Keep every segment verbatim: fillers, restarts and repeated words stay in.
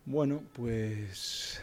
Bueno, pues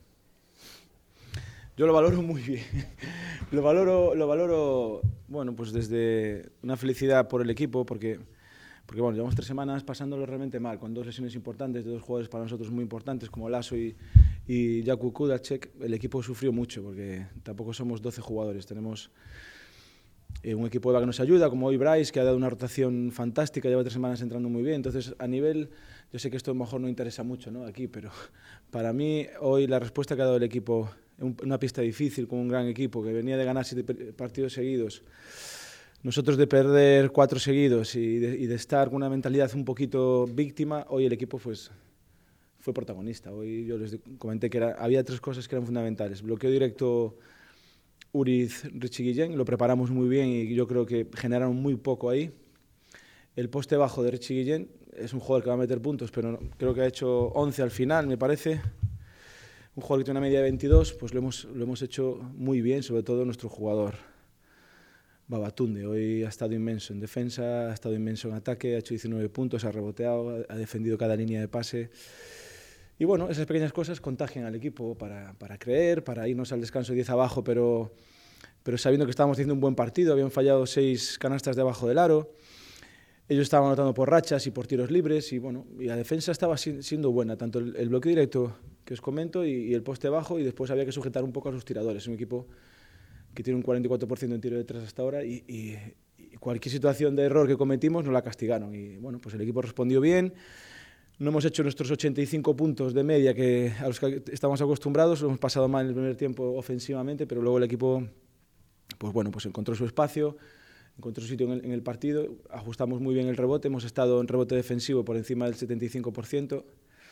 yo lo valoro muy bien. Lo valoro, lo valoro, bueno, pues desde una felicidad por el equipo, porque, porque bueno, llevamos tres semanas pasándolo realmente mal, con dos lesiones importantes de dos jugadores para nosotros muy importantes, como Lasso y, y Jakub Kudacek. El equipo sufrió mucho, porque tampoco somos doce jugadores, tenemos eh, un equipo que nos ayuda, como hoy Bryce, que ha dado una rotación fantástica, lleva tres semanas entrando muy bien. Entonces, a nivel, yo sé que esto a lo mejor no interesa mucho, ¿no?, aquí, pero para mí hoy la respuesta que ha dado el equipo, una pista difícil con un gran equipo que venía de ganar siete partidos seguidos, nosotros de perder cuatro seguidos y de, y de estar con una mentalidad un poquito víctima, hoy el equipo pues, fue protagonista. Hoy yo les comenté que era, había tres cosas que eran fundamentales. Bloqueo directo Uriz, Richie Guillén, lo preparamos muy bien y yo creo que generaron muy poco ahí. El poste bajo de Richie Guillén es un jugador que va a meter puntos, pero creo que ha hecho once al final, me parece. Un jugador que tiene una media de veintidós, pues lo hemos, lo hemos hecho muy bien, sobre todo nuestro jugador Babatunde. Hoy ha estado inmenso en defensa, ha estado inmenso en ataque, ha hecho diecinueve puntos, ha reboteado, ha defendido cada línea de pase. Y bueno, esas pequeñas cosas contagian al equipo para, para creer, para irnos al descanso diez abajo, pero, pero sabiendo que estábamos haciendo un buen partido. Habían fallado seis canastas debajo del aro. Ellos estaban anotando por rachas y por tiros libres y bueno, y la defensa estaba siendo buena, tanto el, el bloqueo directo que os comento y, y el poste bajo, y después había que sujetar un poco a sus tiradores. Es un equipo que tiene un cuarenta y cuatro por ciento en tiro de tres hasta ahora y, y, y cualquier situación de error que cometimos nos la castigaron y bueno, pues el equipo respondió bien. No hemos hecho nuestros ochenta y cinco puntos de media que a los que estamos acostumbrados, lo hemos pasado mal en el primer tiempo ofensivamente, pero luego el equipo pues bueno, pues encontró su espacio, encontró su sitio en el, en el partido, ajustamos muy bien el rebote, hemos estado en rebote defensivo por encima del setenta y cinco por ciento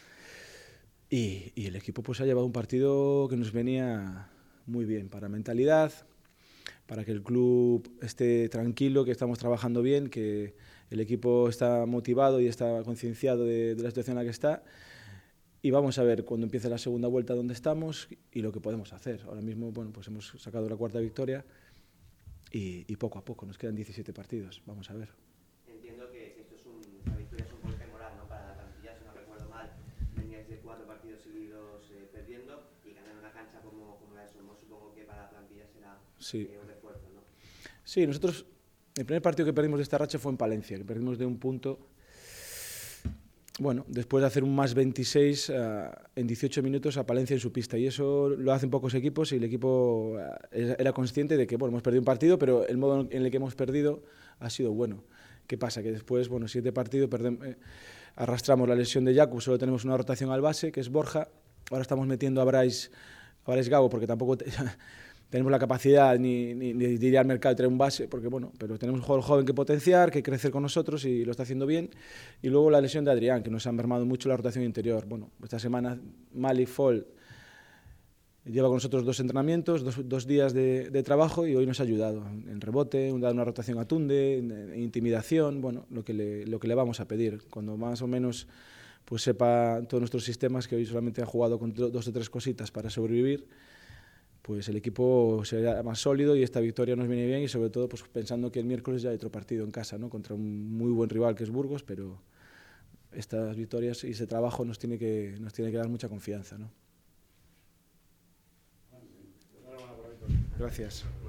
y, y el equipo pues ha llevado un partido que nos venía muy bien para mentalidad, para que el club esté tranquilo, que estamos trabajando bien, que el equipo está motivado y está concienciado de, de la situación en la que está. Y vamos a ver cuando empiece la segunda vuelta dónde estamos y lo que podemos hacer. Ahora mismo, bueno, pues hemos sacado la cuarta victoria y, y poco a poco, nos quedan diecisiete partidos. Vamos a ver. Entiendo que, que esto es un, una victoria es un golpe moral, ¿no?, para la plantilla. Si no recuerdo mal, veníais de cuatro partidos seguidos eh, perdiendo y ganar una cancha como, como la de Somos, supongo que para la plantilla será sí. eh, un refuerzo, ¿no? Sí, nosotros, el primer partido que perdimos de esta racha fue en Palencia, que perdimos de un punto. Bueno, después de hacer un más veintiséis uh, en dieciocho minutos a Palencia en su pista, y eso lo hacen pocos equipos y el equipo uh, era consciente de que bueno, hemos perdido un partido, pero el modo en el que hemos perdido ha sido bueno. ¿Qué pasa? Que después, bueno, siguiente partido perdemos, eh, arrastramos la lesión de Jakub, solo tenemos una rotación al base, que es Borja. Ahora estamos metiendo a Bryce, a Bryce Gago, porque tampoco te, tenemos la capacidad ni, ni, ni de ir al mercado y traer un base, porque bueno, pero tenemos un jugador joven que potenciar, que crecer con nosotros y lo está haciendo bien. Y luego la lesión de Adrián, que nos ha mermado mucho la rotación interior. Bueno, esta semana Malik Fall lleva con nosotros dos entrenamientos, dos, dos días de, de trabajo y hoy nos ha ayudado en rebote, en dar una rotación a Tunde, en, en intimidación, bueno, lo que, le, lo que le vamos a pedir. Cuando más o menos pues sepa todos nuestros sistemas, que hoy solamente ha jugado con dos o tres cositas para sobrevivir, pues el equipo será más sólido y esta victoria nos viene bien y sobre todo pues pensando que el miércoles ya hay otro partido en casa, ¿no?, contra un muy buen rival que es Burgos, pero estas victorias y ese trabajo nos tiene que, nos tiene que dar mucha confianza, ¿no? Gracias.